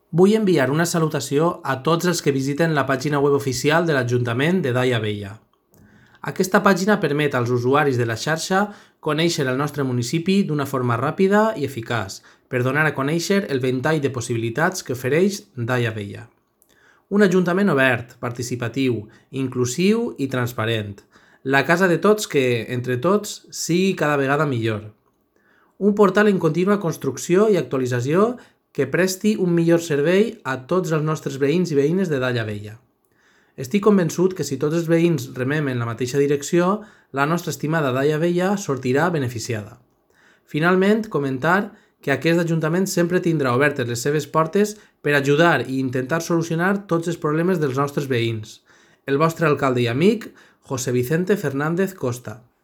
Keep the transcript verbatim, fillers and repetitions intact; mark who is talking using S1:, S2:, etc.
S1: Vull enviar una salutació a tots els que visiten la pàgina web oficial de l'Ajuntament de Daia Vella. Aquesta pàgina permet als usuaris de la xarxa conèixer el nostre municipi d'una forma ràpida i eficaç per donar a conèixer el ventall de possibilitats que ofereix Daia Vella. Un ajuntament obert, participatiu, inclusiu i transparent. La casa de tots que, entre tots, sigui cada vegada millor. Un portal en contínua construcció i actualització que presti un millor servei a tots els nostres veïns i veïnes de Daia Vella. Estic convençut que si tots els veïns remem en la mateixa direcció, la nostra estimada Daia Vella sortirà beneficiada. Finalment, comentar que aquest Ajuntament sempre tindrà obertes les seves portes per ajudar i intentar solucionar tots els problemes dels nostres veïns. El vostre alcalde i amic, José Vicente Fernández Costa.